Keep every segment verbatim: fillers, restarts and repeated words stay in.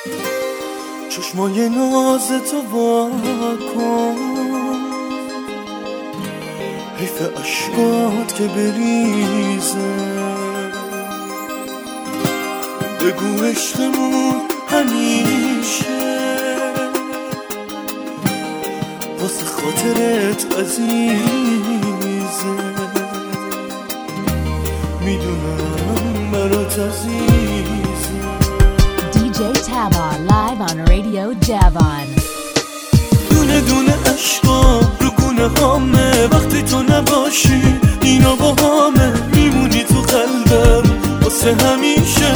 چشمای ناز تو وا کن، حیف اشکات که بریزه. بگو عشقمون همیشه واسه خاطرت عزیزه. میدونم برات عزیزه. دی جی Tamar live on Radio Javon. دونه دونه عشقام رو گونه هامه، وقتی تو نباشی اینا با همه، میمونی تو قلبم واسه همیشه.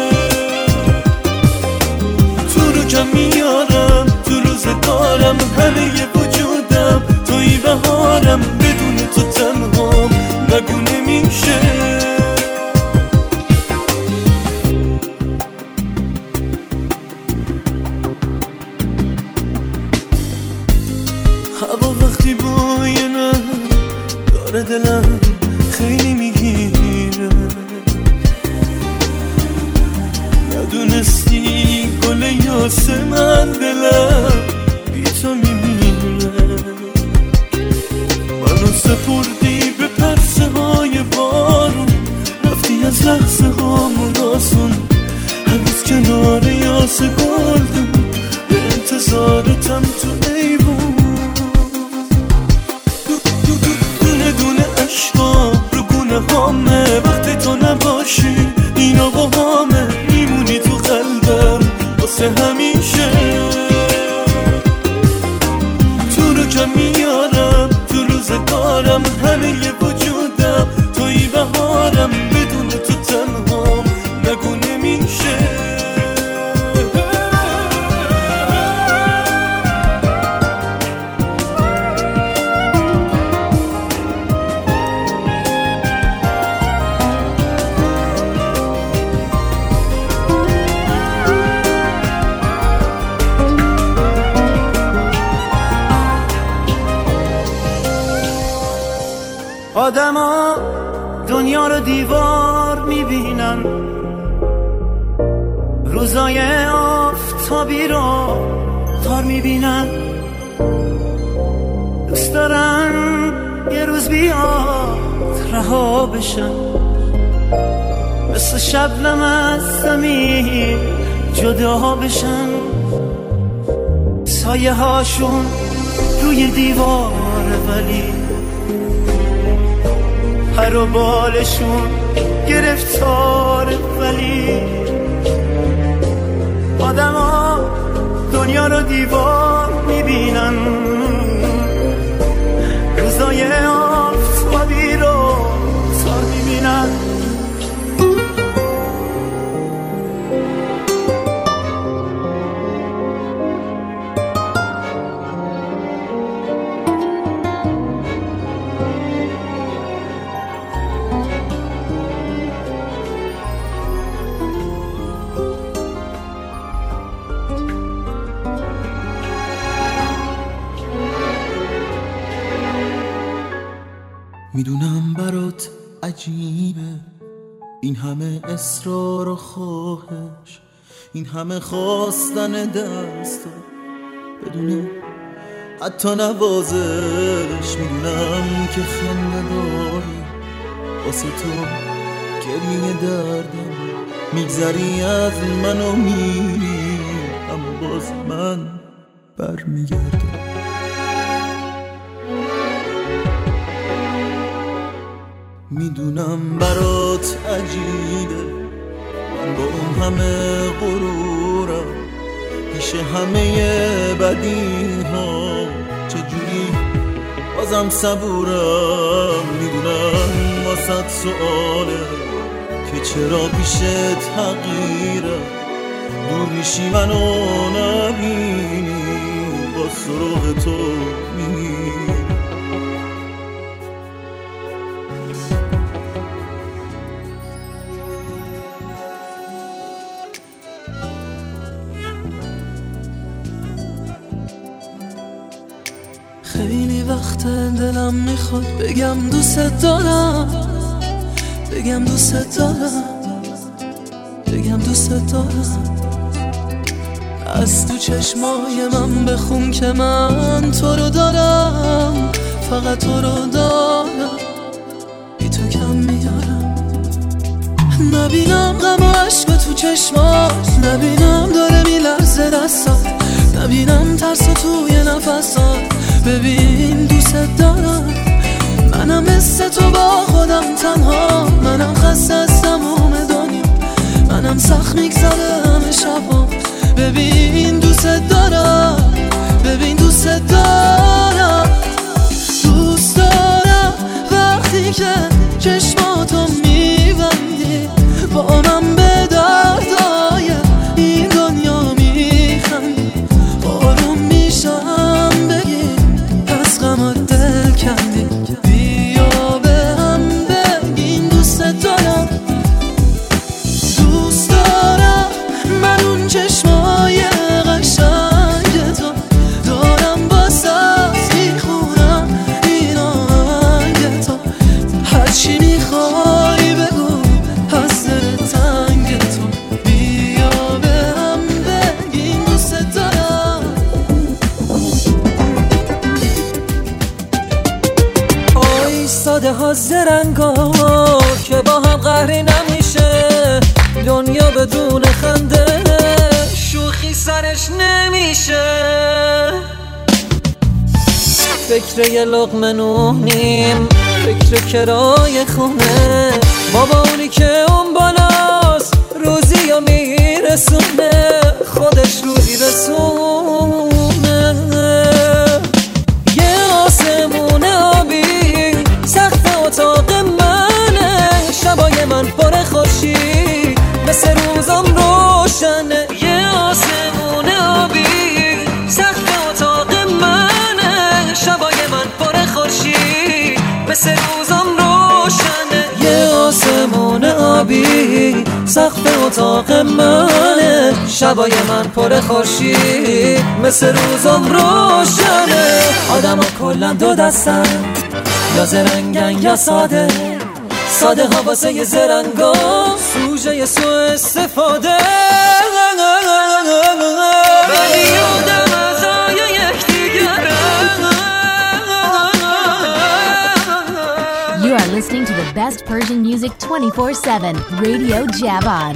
تو رو کم میارم تو روزگارم، همه ی وجودم توی بهارم، بدون تو تنهام نگو نمیشه. هوا وقتی بوی من داره دلم خیلی میگیره، ندونستی گل یاسمن دلم بی تو میمیره. منو سپردی به پرسه های بارون، رفتی از لحظه هامون آسون، هنوز کنار یاسه گلدم به انتظارتم تو ایوون. دونه دونه عشقام رو گونه هامه، وقتی تو نباشی اینا با همه، میمونی تو قلبم واسه همیشه. تو رو کم میارم تو روزگارم، همه ی وجودم توی بهارم، بدون تو تنهام نگو نمیشه. آدما دنیا رو دیوار میبینن، روزای آفتابی رو تار میبینن، دوست دارن یه روز بیاد رها بشن، مثل شبنم از زمین جدا بشن، سایه هاشون روی دیواره ولی هر و بالشون گرفتاره. ولی آدم ها دنیا رو دیوار میبینن، روزای آفتابی رو تار میبینن. میدونم برات عجیبه این همه اصرار و خواهش، این همه خواستن دستا بدون حتی نوازش. میدونم که خنده داری واسه تو گریه دردم، میگذری از من و میری اما باز من برمیگردم. میدونم برات عجیبه من با اون همه غرورم، پیش همه بدی ها چجوری بازم صبورم. میدونم واسه سؤاله که چرا پیش تغییرم، دور میشی منو نبینی با سراغ تو میمیری. خیلی وقت دلم میخواد بگم دوست دارم، بگم دوست دارم، بگم دوست دارم. از تو چشمای من بخون که من تو رو دارم، فقط تو رو دارم، بی تو کم میارم. نبینم غم و عشق تو چشمات، نبینم داره میلرزه دستات، نبینم ترس توی نفسات. ببین دوست دارم، منم مثل تو با خودم تنها، منم خسته از تموم دنیا، منم سخت میگذره همه شبام. ببین دوست دارم، ببین دوست دارم، دوست دارم وقتی که چشماتو میبندی با من به دردای این دنیا میخندی. آروم میشم بگی از غمات دل کندی، بیا به هم بگین دوست دارم. دوست دارم من اون چشمای قشنگ تو دارم، واسه میخونم این آهنگ تو. هرچی میخوای بگو از دل تنگ تو، بیا به هم بگین دوست دارم. آی ساده ها زرنگا که با هم قهری نمیشه، دنیا بدون خنده شوخی سرش نمیشه. فکر یه لقمه نونیم، فکر کرای خونه، بابا اونی که اون بالاست روزی یا میرسونه، خودش روزی رسونه. یه آسمون آبی سخت اتاق منه، شبای من پر خورشید مثل روزم روشنه. یه آسمون آبی سقف اتاق منه، شبای من پر خورشید مثل روزم روشنه. یه آسمون آبی سقف اتاق منه، شبای من پر خورشید مثل روزم روشنه. آدم ها کلن دو دستن، یا زرنگن یا ساده، ساده ها واسه یه زرنگا سوژه سو استفاده. ولی آدم ازای یک دیگره. You are listening to the best Persian music twenty-four seven. Radio Javan.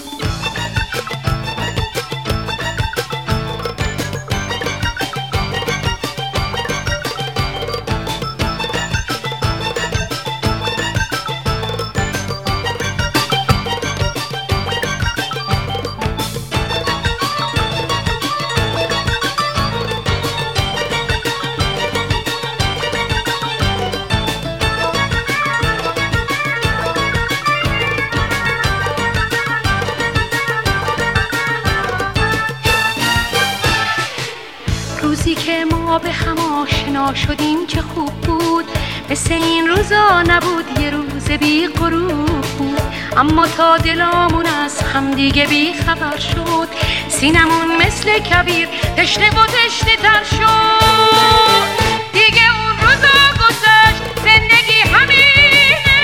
روزی که ما به هم آشنا شدیم چه خوب بود، مثل این روزا نبود، یه روز بی غروب بود. اما تا دلامون از هم دیگه بی خبر شد، سینمون مثل کبیر تشنه و تشنه تر شد. دیگه اون روزا گذشت، زندگی همینه،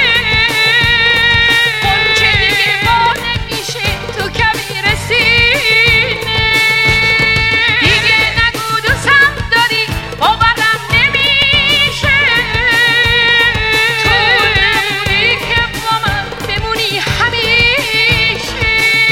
اون چه دیگه با نمیشه تو کبیر سینه. دیگه نگو دوستم داری، باورم نمیشه، تو نمونی که با من بمونی همیشه.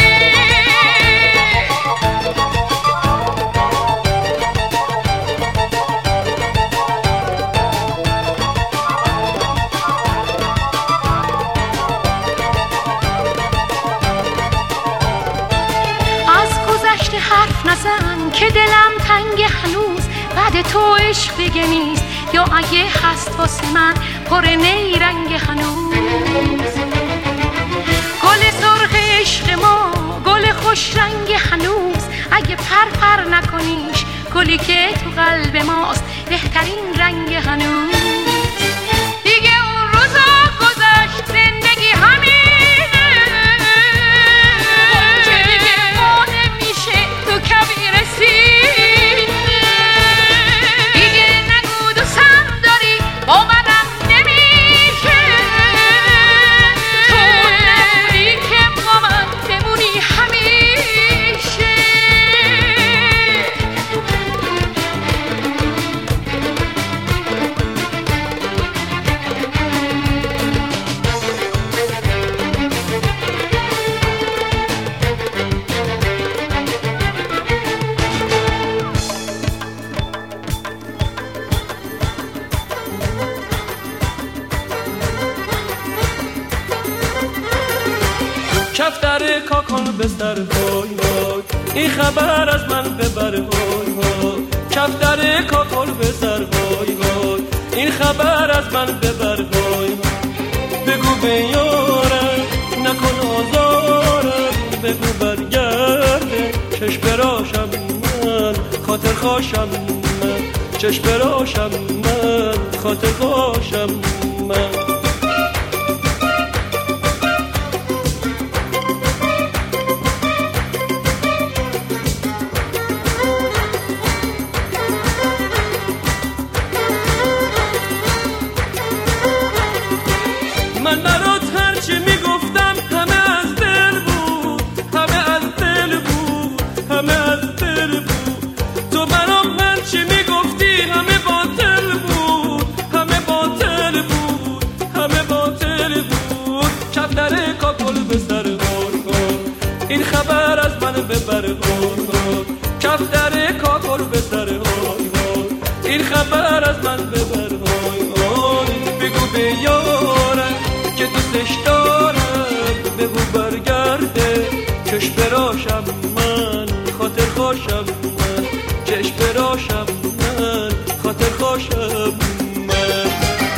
حرف نزن که دلم تنگ هنوز، بعد تو عشق دیگه نیست، یا اگه هست واسه من پر نیرنگ هنوز. گل سرخ عشق ما گل خوش رنگ هنوز، اگه پر پر نکنیش گلی که تو قلب ماست بهترین رنگ هنوز. دیگه اون روزا گذشت، زندگی همینه، کبیر سینه. دیگه نگو دوستم داری، باورم نمیشه، تو نمونی که با من بمونی همیشه. کاکل به سر های های این خبر از من ببر های های کفتر کاکل به سر های های این خبر از من ببر های های بگو به یارم نکن آزارم بگو برگرده چشم براشم من خاطر خوشم من چشم براشم من خاطر خوشم من من برات هرچی میگفتم همه از دل بود همه از دل بود همه از دل بود تو برام هرچی میگفتی همه باطل بود همه باطل بود همه باطل بود کفتر کاکل به سر هار این خبر از من ببر هار کفتر کاکل به سر هار این خبر از من ببر هار بگو به یارم که دوستش دارم بگو برگرده چشم براشم من خاطر خوشم من چشم براشم من خاطر خوشم من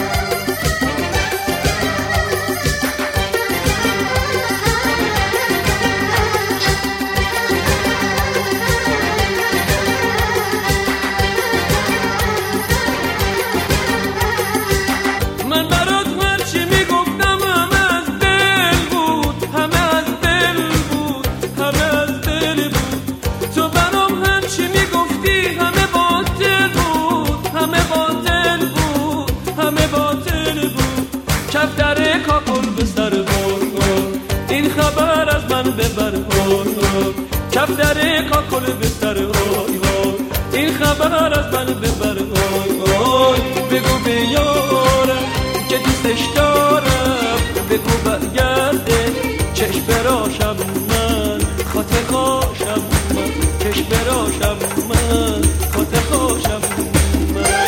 من برات هرچی میگفتم همه از دل بود همه از دل بود همه از دل بود تو برام هرچی میگفتی همه باطل بود همه باطل بود همه باطل بود کفتر کاکل به سر هار این خبر از من ببر هار کفتر کاکل به سر هار این خبر از من ببر هار بگو به یارم که دوستش دارم بگو برگرده چشم براشم من خاطر خوشم من چشم براشم من خاطر خوشم من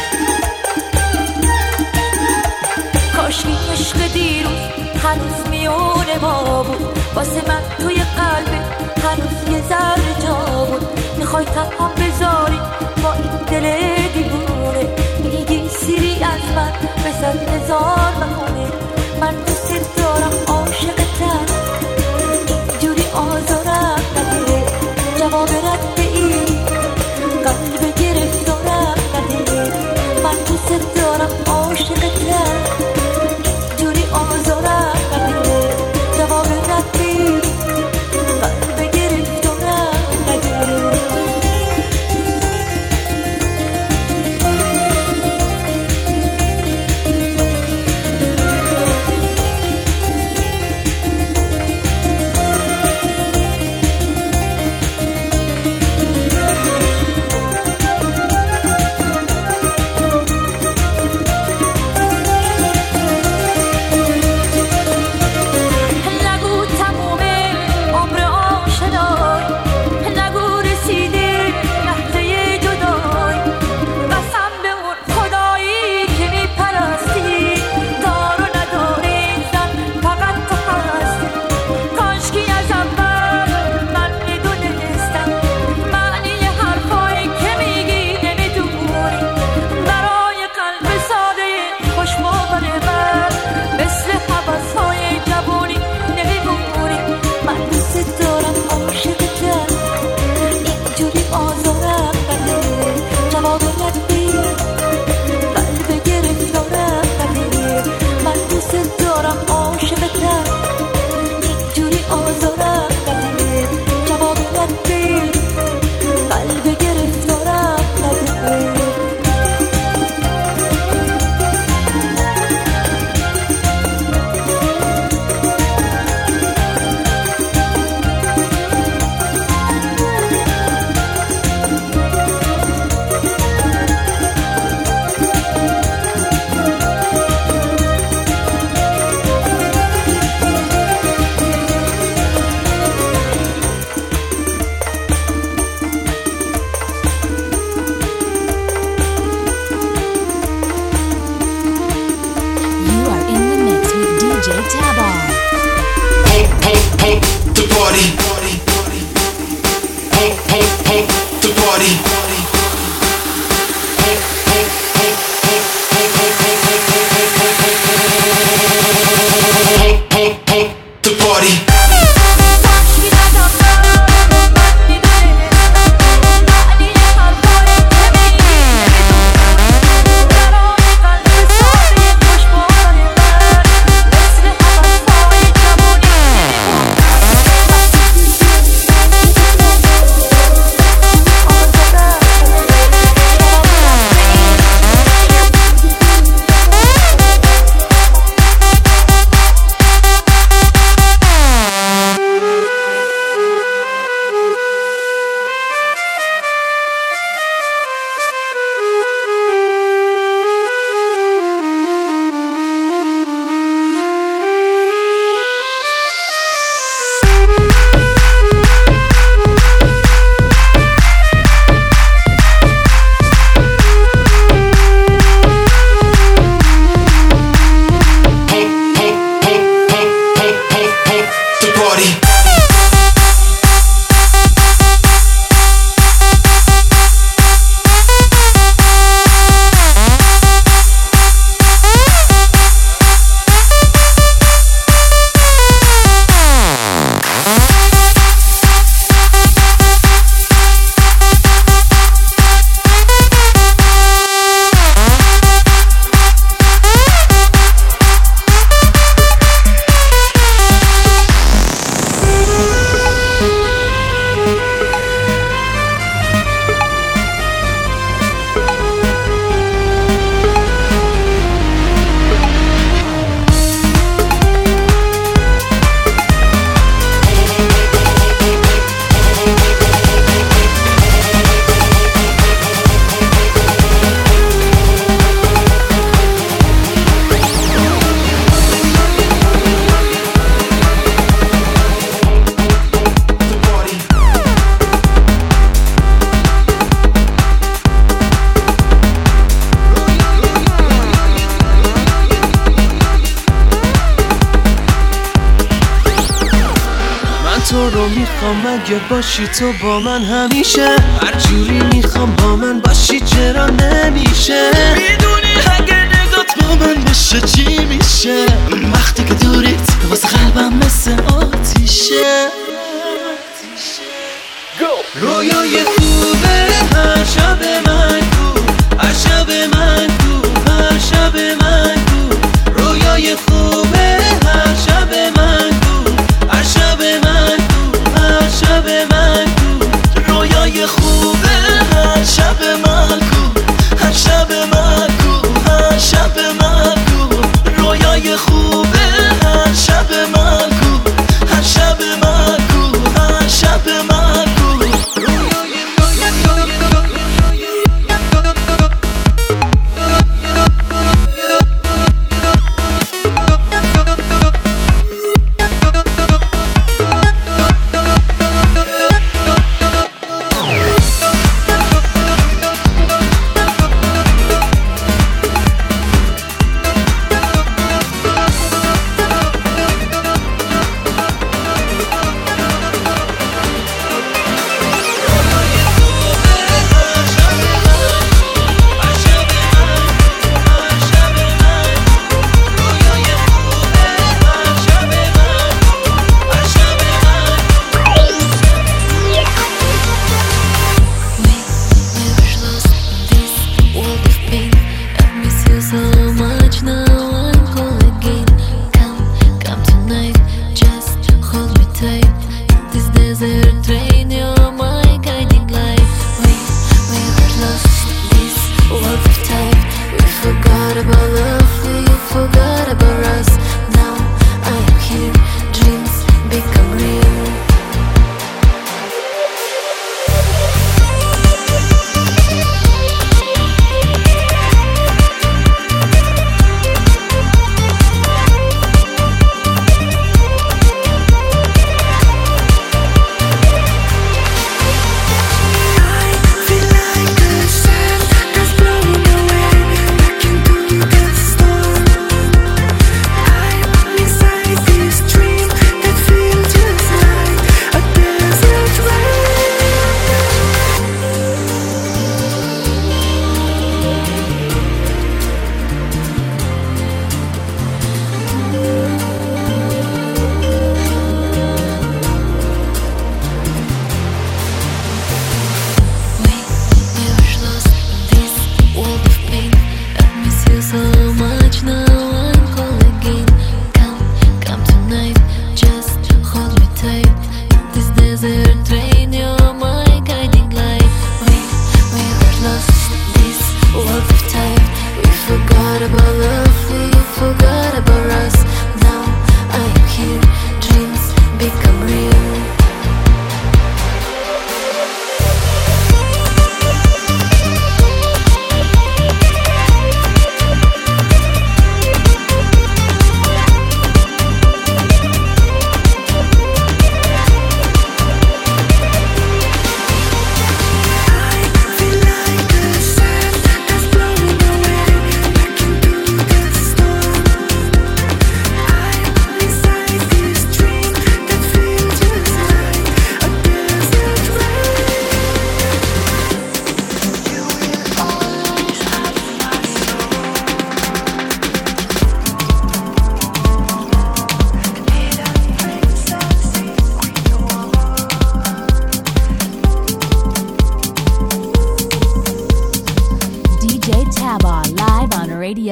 کاش این عشق دیروز هنوز میونه ما بود واسه من توی قلبت هنوز یه ذره جا بود میخوای تنها بذاری با این دل دیوونه میگی سیری از من بزن هزار بهونه من دوست دارم عاشقتم جوری آزارم نده جواب رد ای قلب گرفتارم نده من دوست دارم عاشقتم جوری آزارم نده جواب رد ای قلب گرفتارم نده party. Pump, pump, pump the party. Pump, pump, pump, pump, pump, pump, pump, pump the party. تو رو میخوام اگه باشی تو با من همیشه، هر جوری میخوام با من باشی چرا نمیشه؟ میدونی اگه نگات با من بشه چی میشه؟ وقتی که دوریت واسه قلبم مثل آتیشه. رویای خوبه هر شب من کو، هر شب من کو، هر شب من کو. رویای خوبه هر شب من کو، هر شب من کو، هر شب من کو. رویای خوبه هر شب من کو، هر شب من کو، هر شب من کو. رویای خوبه هر شب من کو، هر شب من کو، هر شب من کو. رویای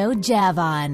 Radio Javon.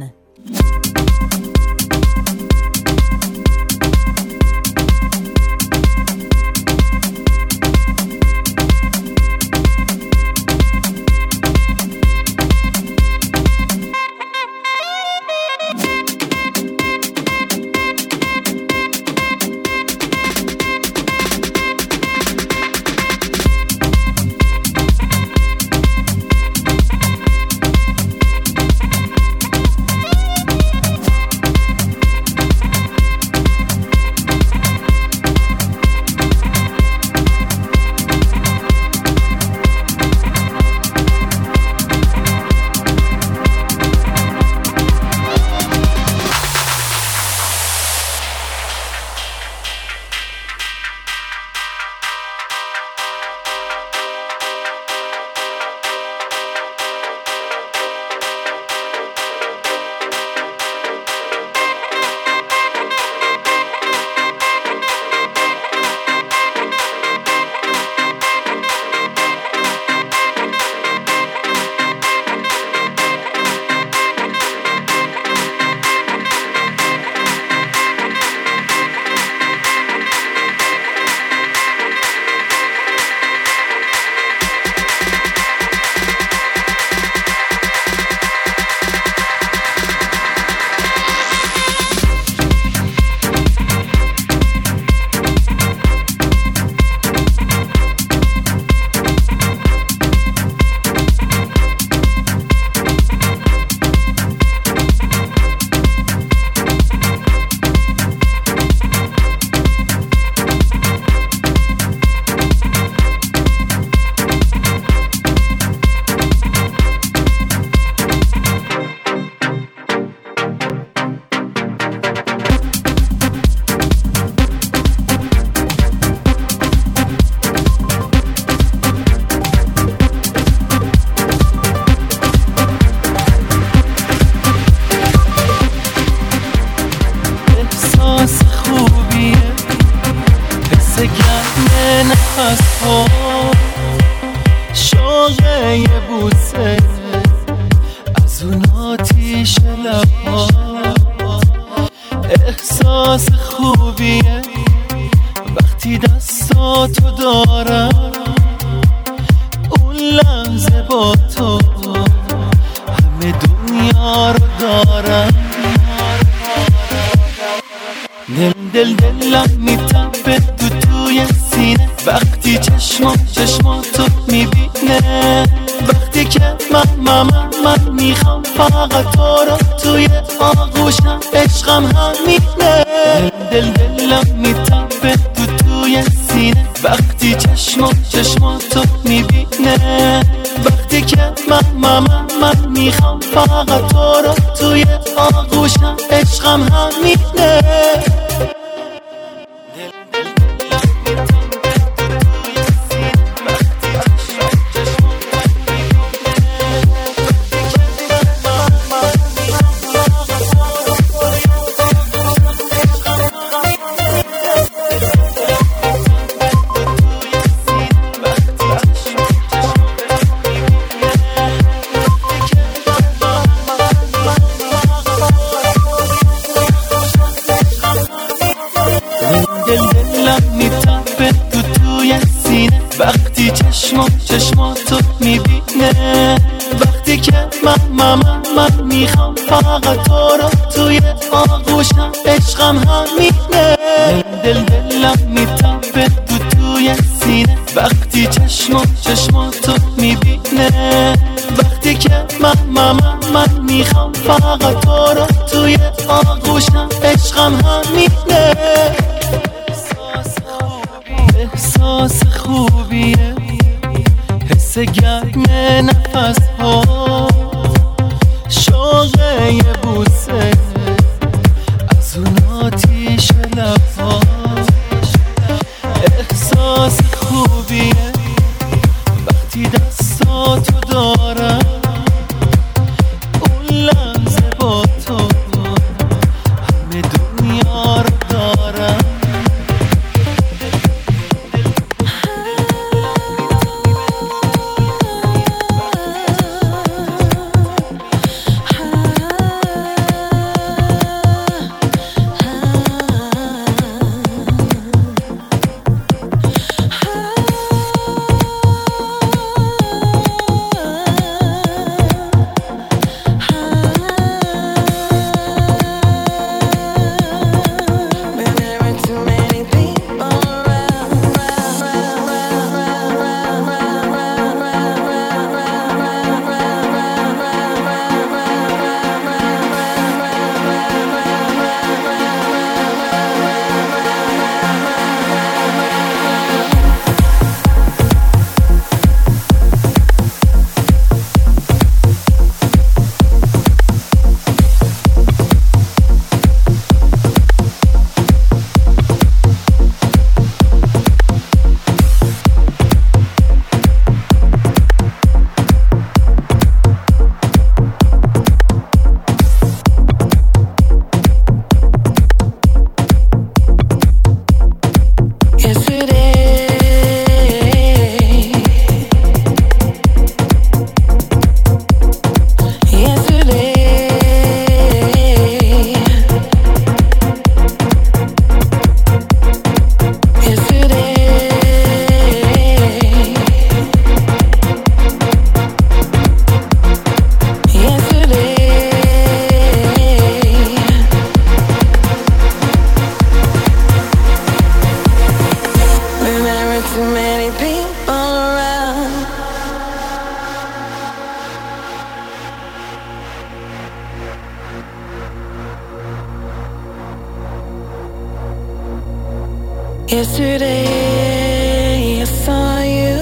Yesterday I saw you,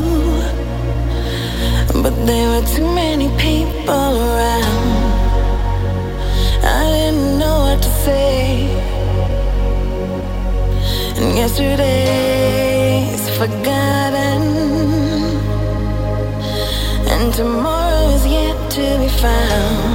but there were too many people around. I didn't know what to say, and yesterday's forgotten, and tomorrow is yet to be found.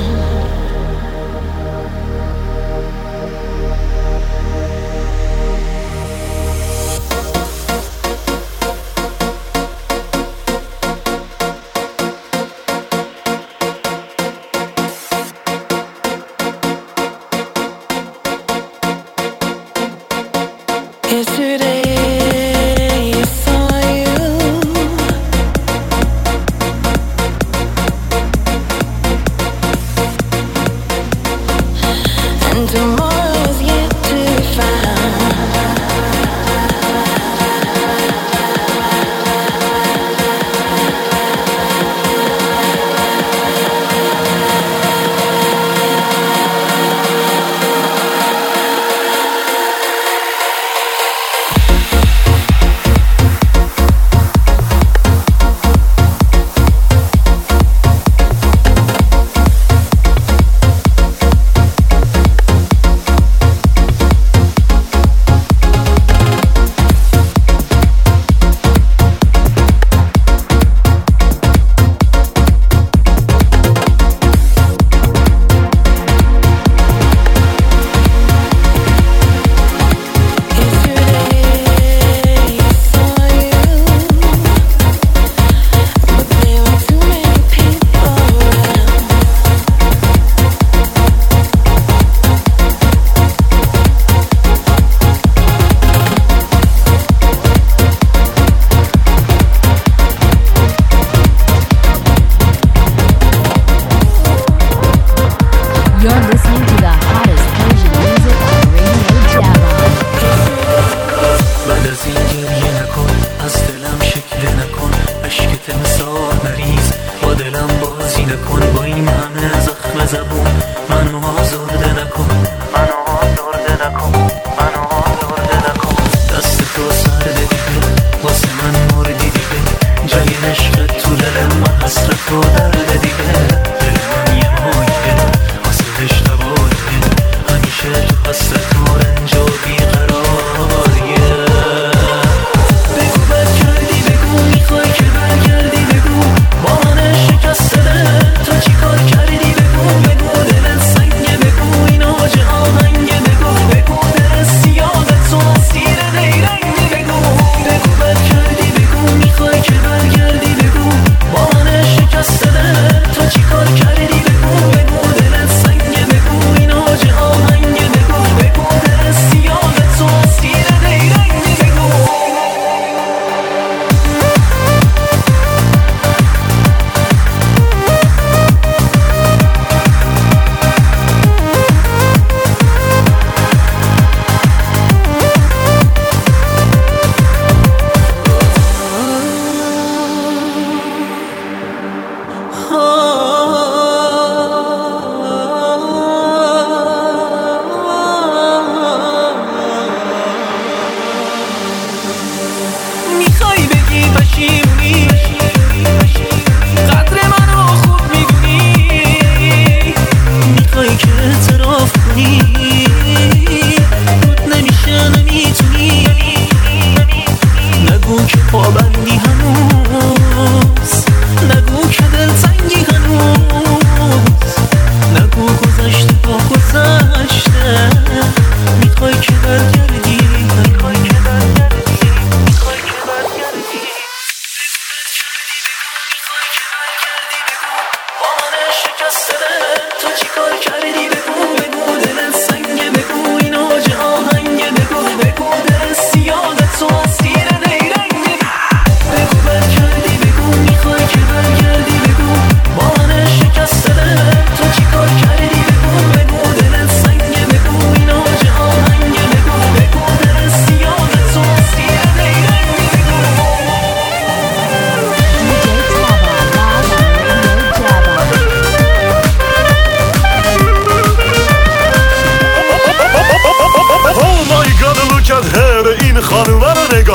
میخوای که برگردی، میخوای که برگردی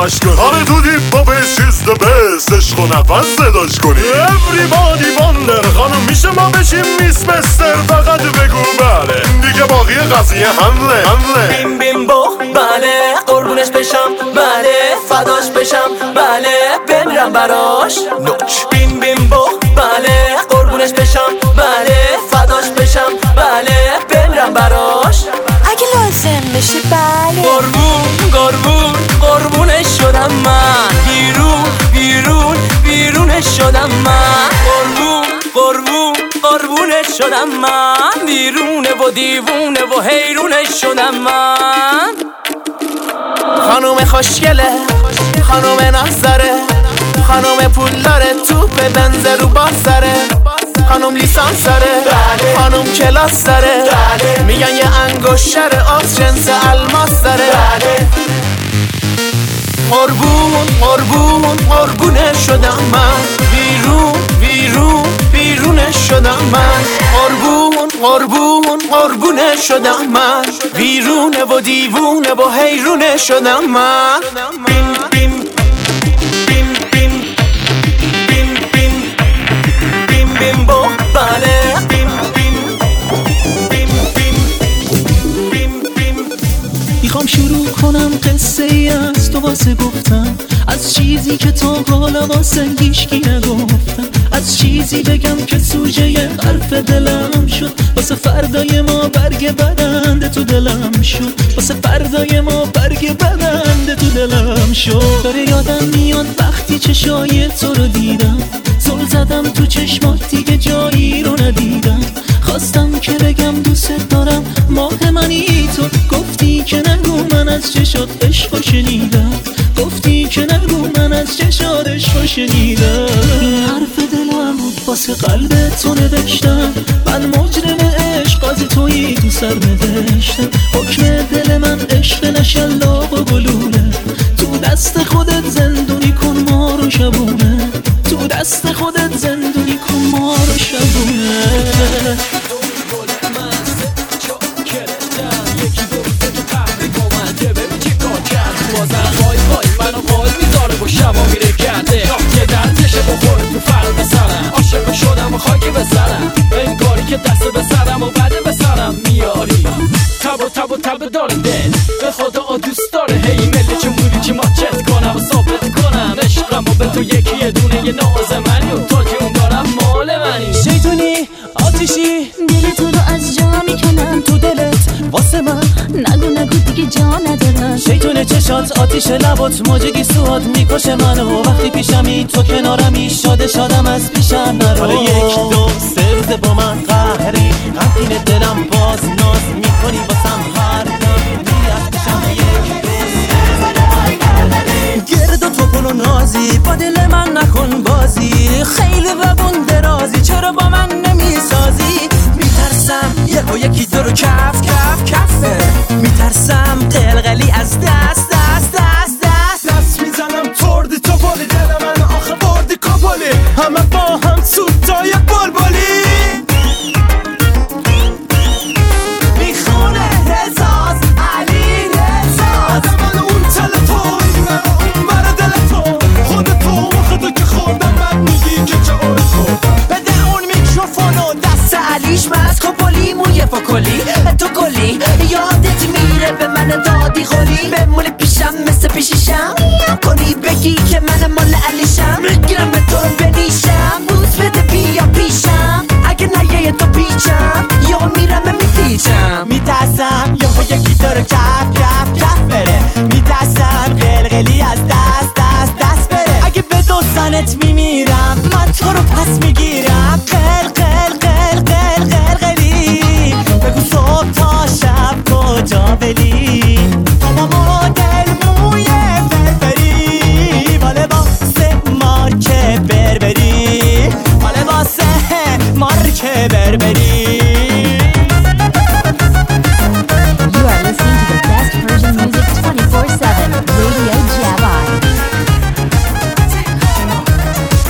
همش کنی. آره تو دیپ پاپش چیز ده بست، عشق و نفس صداش کنی. Everybody wonder خانم میشه ما بشیم میس مستر؟ فقط بگو بله، دیگه باقی قضیه حمله حمله. بیم بیم بو بله، قربونش بشم بله، فداش بشم بله، بمیرم براش نوچ. بیم بیم بو بله، قربونش بشم بله، فداش بشم بله، بمیرم براش. اگه لازم بشه بله. قربون قربون قربونش شدم من، بیرون بیرون بیرونش شدم من. قربون قربون قربونش شدم من، بیرونه و دیوونه و حیرونش شدم من. خانوم خوشگله، خانوم نظره، خانوم پول داره، توپ بنز رو بازاره، خانوم لیسانس داره، خانوم کلاس داره، میگن یه انگشتر آس جنس الماس داره. قربون قربون قربونه شدم من، بیرون بیرون بیرونه شدم من. قربون قربون قربونه شدم من، بیرونه و دیوونه و حیرونه شدم من. بیم بیم بیم بیم بیم بیم بیم بیم بو بله. بیم بیم بیم بیم بیم بیم. میخوام شروع کنم قصه ای از تو واسه گفتم، از چیزی که تا حالا واسه هیچکی نگفتم، از چیزی بگم که سوژه حرف دلم شد، واسه فردای ما برگ بدنده تو دلم شد، واسه فردای ما برگ بدنده تو دلم شد. داره یادم میاد وقتی چشای تو رو دیدم، زل زدم تو چشمات دیگه جایی رو ندیدم، خواستم که بگم دوست دارم ماه منی تو، گفتی که نگو من از چشات عشق شنیدم، گفتی که نگو من از چشات عشق شنیدم. این حرف دلم بود واسه قلب تو نوشتم، من مجرم عشق از تویی تو سر نوشتم، حکم دل من عشق نشلاق و گلوله، تو دست خودت زندونی کن ما رو شبونه، تو دست خودت زندونی کن ما رو شبونه. وای وای منو وای میذاره و شبا میره گرده، یه دردشه بخوره تو فرد سرم، عاشق شدم و خاکی بسرم، انگاری که دست بسرم و بعد بسرم میاری. تب و تب و تب داره دل به خدا دوست داره، هی ملی چه موری چی ماچت کنم و ثابت کنم عشقم و به تو یکی یه دونه یه ناز منی و تا جون دارم مال منی. شیطونی آتیشی دل تو رو از جا میکنم تو دلت واسه من، نگو نگو دیگه جا ندارم. شیطون چشات آتیش لبات موجگی سوات میکشه منو، وقتی پیشمی تو کنارمی شاده شادم از پیشم نرو. حالا یک دو سرد با من قهری، غمگین دلم باز ناز میکنی واسم هر دم میاد پیشم. یک دو گرد و توپن و نازی با دل من نکن بازی، خیلی وبون درازی چرا با من نمیسازی؟ میترسم یه و یکی تو رو کف کف کفه، میترسم قلقلی از دست دست دست دست دست میزنم توردی تو بالی، دل من آخه بردی کپالی، همه با هم سوتای بلبلی. میخونه رزاز علی رزاز، من اون تلفن من اون بر دلتون، خود تو خودو که خوردم من میگی که چه اون خود. بده اون میکروفونو دست علیش مست کپالی، موی فکلی تو گلی یادت میره به من دادی خوری، بمونی پیشم مثل پیشیشم کنی بگی که من مال علیشم، میگیرم به تو بنیشم بوز بده بیا پیشم، اگه نیه تو پیچم یا میرم میپیچم. میترسم یا با یکی تو رو کف کف کف بره، میترسم قلقلی از دست دست دست بره، اگه به دوستانت میمیرم من تو رو پس میگیرم. قل قل قل قل قلقلی بگو صبح تا شب کجا بلی، بابا مدل موی فرفری ماله واسه مارک بربری، ماله واسه مارک بربری. You are listening to the best Persian music twenty-four seven, Radio Jabai.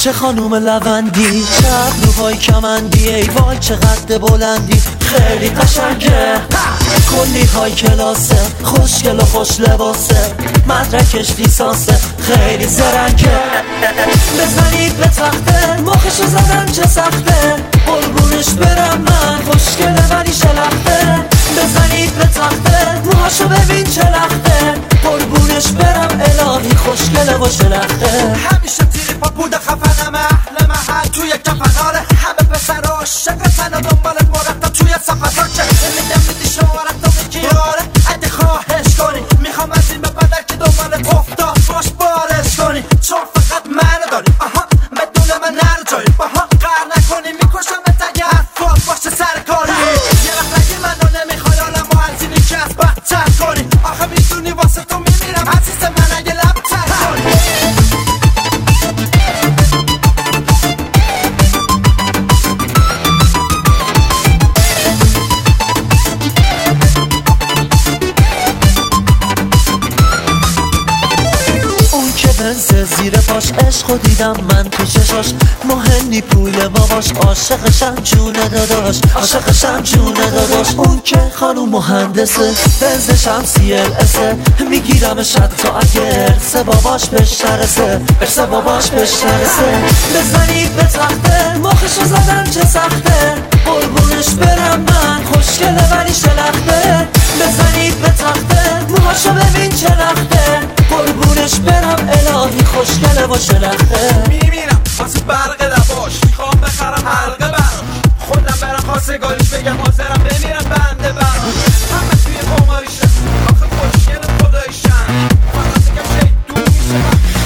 چه خانوم لوندی، چه ابروهای کمندی، ای وای چه قد بلندی، خیلی قشنگه، کلی های کلاسه، خوشگل و خوش لباسه، مدرکش لیسانسه، خیلی زرنگه. بزنید به تخته، مخشو زدن چه سخته، قربونش برم من، خوشگله ولی شلخته. بزنید به تخته، موهاشو ببین چه لخته، قربونش برم الهی، خوشگله و شلخته. همیشه تریپا بوده خفنم، اهل محل توی کفناره، همه پسر عاشقتن و دنبالت مرتب توی صفحه ها. چه میگم میدی شوارت و میگی آره، اگه خواهش کنی میخوام از این به بدر که دنبالت افتاد باش بارش کنی، چون فقط منو داری آها، بدون من نرو جایی باها، قهر نکنی میکشم اگه حرفات باشه سر کاری. یه وقت اگه منو نمیخوای آلمو از اینی که از بدتر کنی، آخه میدونی واسه تو میمیرم عزیز من اگه لبتر کنی. زیر پاش عشقو دیدم من تو چشاش، مهمی پول ما باش، عاشقشم جونه داداش، عاشقشم جونه داداش. اون که خانوم مهندسه، بنزشم سی ال اسه، میگیرمش حتی اگر سه باباش بهش نرسه، برسه باباش بهش نرسه. بزنید به تخته، مخشو زدن چه سخته، قربونش برم من، خوشگله ولی شلخته. بزنید به تخته، موهاشو ببین چه لخته، قربونش برم الهی، خوشگله و شلخته. میمیرم واسه برق لباش، میخوام بخرم حلقه براش، خودم برم خواستگاریش بگم حاضرم بمیرم بنده براش. همه توی قماریشن آخه خوشگل خداییشن، فقط بگم شید دور میشه.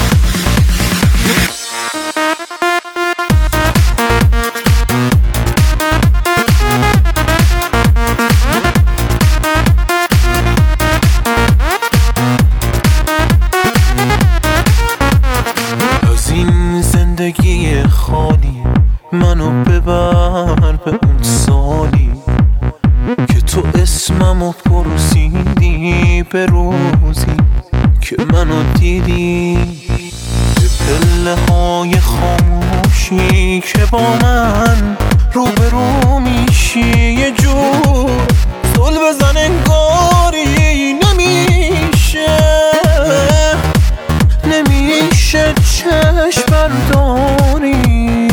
زندگی خالی منو ببر به اون سالی که تو اسممو پرسیدی، به روزی که منو دیدی، به پله های خاموشی که با من روبرو میشی، یه جور زل بزن انگاری نمیشه، نمیشه چشم برداری.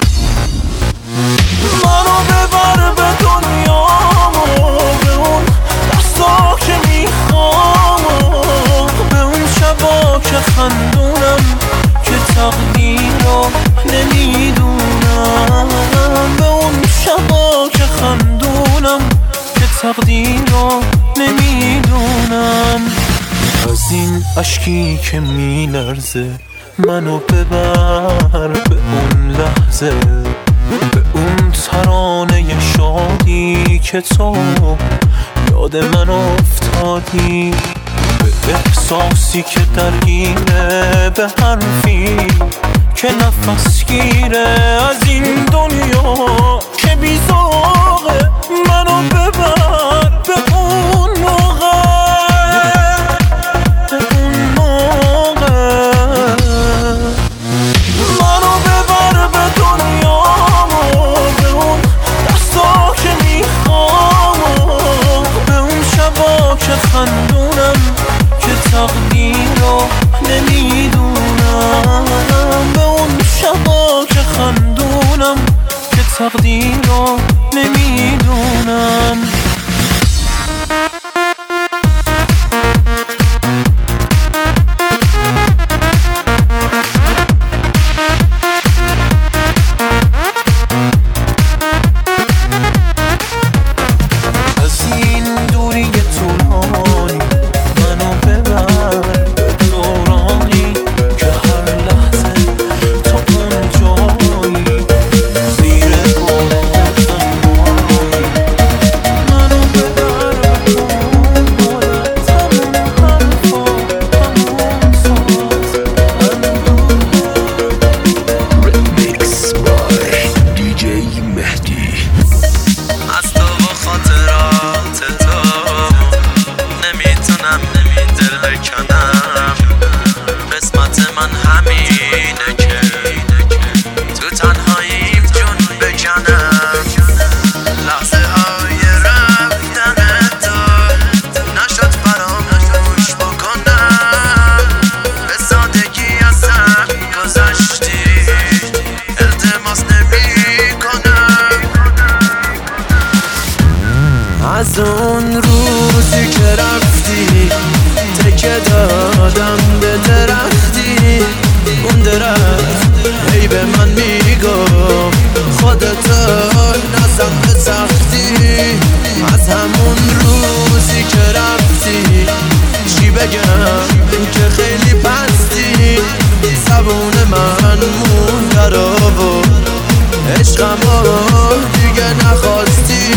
منو ببر به دنیا و به اون دستا که میخوام، به اون شبا که خندونم که تقدیر رو نمیدونم، به اون شبا که خندونم که تقدیر رو نمیدونم. از این عشقی که میلرزه منو ببر به اون لحظه، به اون ترانه شادی که تو یاد من افتادی، به احساسی که درگیره، به حرفی که نفس گیره از این دنیا که بیزاقه. منو ببر به اون موقع، به اون موقع. منو ببر به دنیا و به اون دستا که میخوام، به اون شبا که خندونم که تقدیر رو نمیدونم، به اون شبا که خندونم که تقدیر رو نمیدونم. کنم قسمت من همینه که بگم که خیلی پستی زبون من مونده رو و عشقمو دیگه نخواستی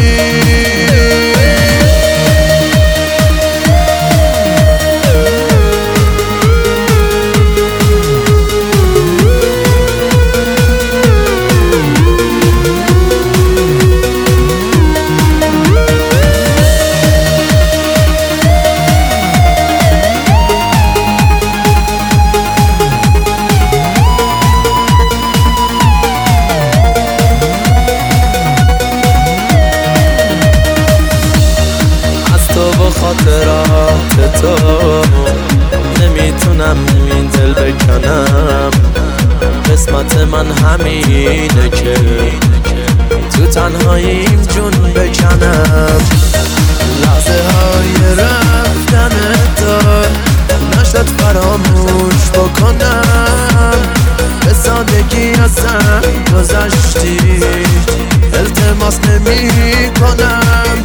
خاطرات تو نمیتونم این دل بکنم قسمت من همینه که تو تنهاییم جون بکنم لحظه های رفتن تو نشد فراموش بکنم به سادگی ازم گذشتی التماس نمی کنم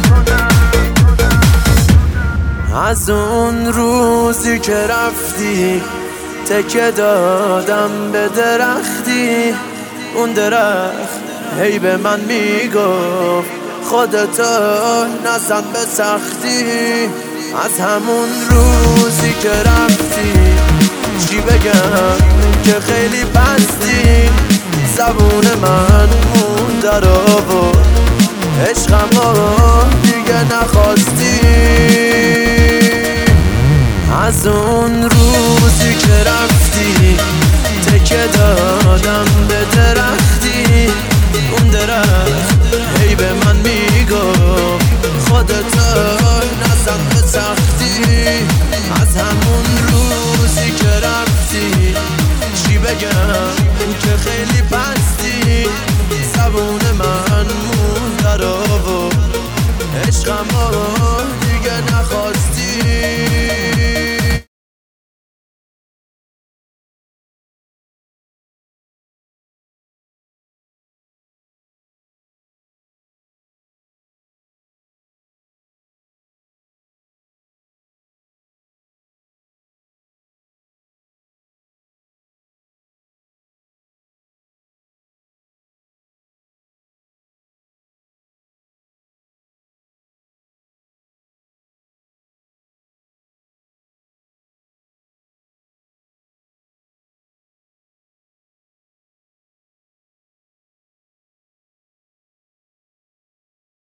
از اون روزی که رفتی تکه دادم به درختی اون درخت هی به من میگفت خودتو نزن به سختی از همون روزی که رفتی چی بگم که خیلی پستی زبون من مونده رو و عشقمو دیگه نخواستی از اون روزی که رفتی تکه دادم به درختی اون درخت هی به من میگفت خودتو نزن به سختی از همون روزی که رفتی چی بگم که خیلی پستی زبون من مونده رو و عشقمو